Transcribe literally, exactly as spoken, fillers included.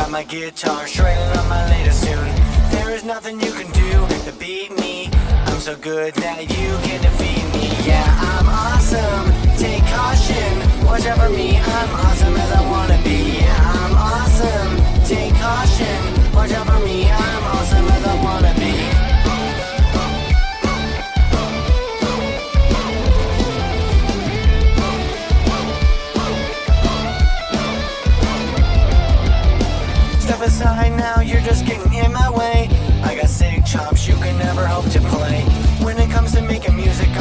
got my guitar shredding on my latest tune. There is nothing you can do to beat me. I'm so good that you can defeat me. Yeah, I'm awesome, take caution. Watch out for me, I'm awesome as I wanna be. Yeah, I'm awesome, take caution. Watch out for me, I'm awesome as I wanna be. Step aside now, you're just getting in my way. I got sick chops you can never hope to play. When it comes to making music,